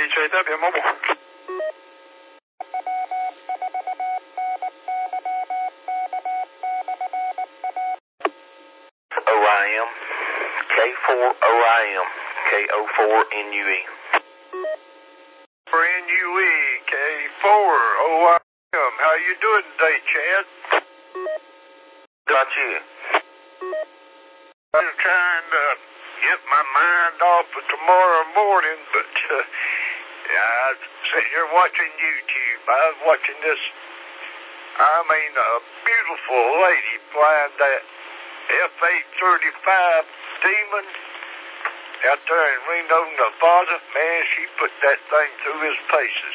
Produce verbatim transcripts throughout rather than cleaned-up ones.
J W Mobile. O I M, K four O I M, K O four N U E. For N U E, K four O I M. How you doing today, Chad? Got you. I'm trying to get my mind off of tomorrow morning, but uh, yeah, I'm sitting here watching YouTube. I was watching this, I mean, a beautiful lady flying that F eight thirty-five Demon out there in Reno, Nevada. Man, she put that thing through his paces.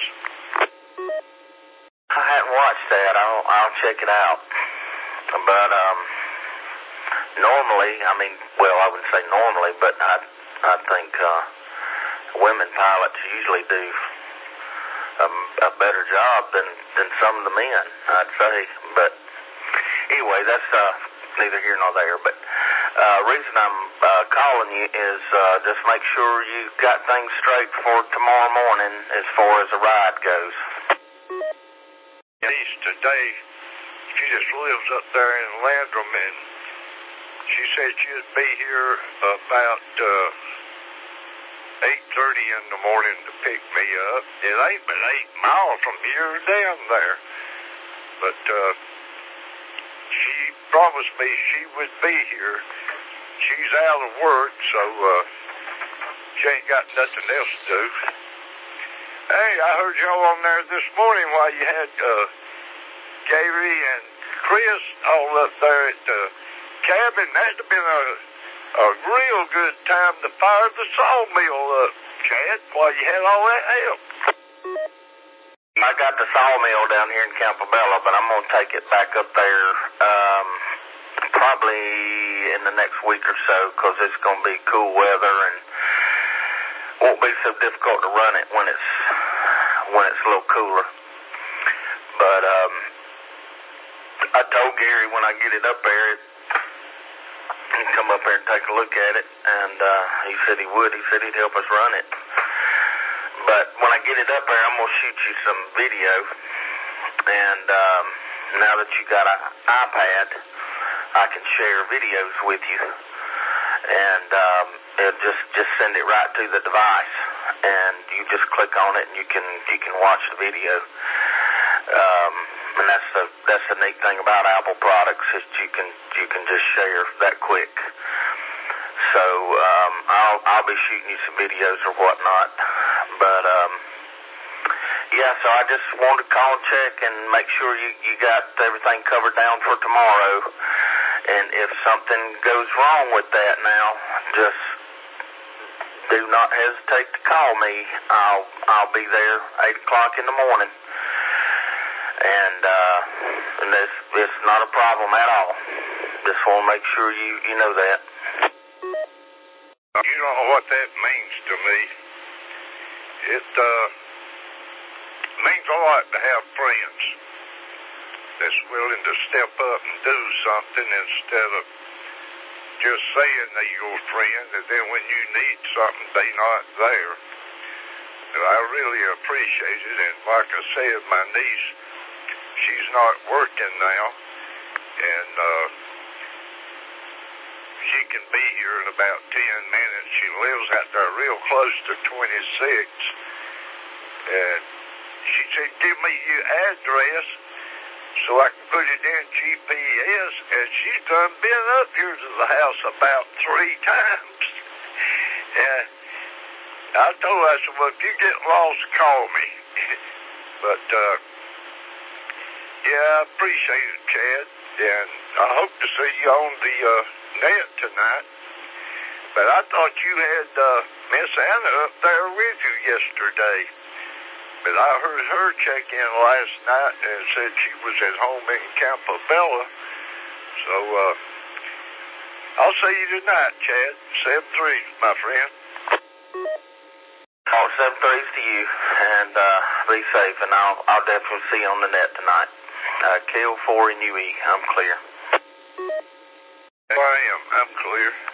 I hadn't watched that. I'll, I'll check it out. But, um, normally, I mean, well, I wouldn't say normally, but I, I think, uh, women pilots usually do a, a better job than, than some of the men, I'd say. But anyway, that's, uh, neither here nor there. But, uh, reason I'm, uh, calling you is, uh, just make sure you got things straight for tomorrow morning as far as the ride goes. Denise today, she just lives up there in Landrum, and she said she'd be here about uh, eight thirty in the morning to pick me up. It ain't but eight miles from here down there. But uh, she promised me she would be here. She's out of work, so uh, she ain't got nothing else to do. Hey, I heard y'all on there this morning while you had uh, Gary and Chris all up there at the cabin. That'd have been a, a real good time to fire the sawmill up, Chad, while you had all that help. I got the sawmill down here in Campobello, but I'm going to take it back up there um, probably in the next week or so, because it's going to be cool weather and won't be so difficult to run it when it's when it's a little cooler. But um, I told Gary when I get it up there, he'd come up there and take a look at it, and uh, he said he would. He said he'd help us run it. But when I get it up there, I'm going to shoot you some video, and um, now that you got an iPad, I can share videos with you, and um, it'll just, just send it right to the device, and you just click on it, and you can you can watch the video. Um, and that's the that's the neat thing about Apple products, is you can you can just share that quick. So um, I'll I'll be shooting you some videos or whatnot. But um, yeah, so I just wanted to call and check and make sure you you got everything covered down for tomorrow. And if something goes wrong with that now, just do not hesitate to call me. I'll I'll be there eight o'clock in the morning. And, uh, and this, it's not a problem at all. Just want to make sure you, you know that. You don't know what that means to me. It, uh, means a lot to have friends that's willing to step up and do something instead of just saying they're your friend, and then when you need something, they're not there. And I really appreciate it, and like I said, my niece, she's not working now, and uh, she can be here in about ten minutes. She lives out there real close to twenty-six, and she said, give me your address so I can put it in G P S, and she's done been up here to the house about three times. And I told her, I said, well, if you get lost, call me. But, uh, yeah, I appreciate it, Chad, and I hope to see you on the uh, net tonight. But I thought you had uh, Miss Anna up there with you yesterday. But I heard her check in last night and said she was at home in Campobello. So uh, I'll see you tonight, Chad. seven three, my friend. Oh, seven threes to you, and uh, be safe, and I'll, I'll definitely see you on the net tonight. Uh, K O four N U E, I'm clear. I am. I'm clear.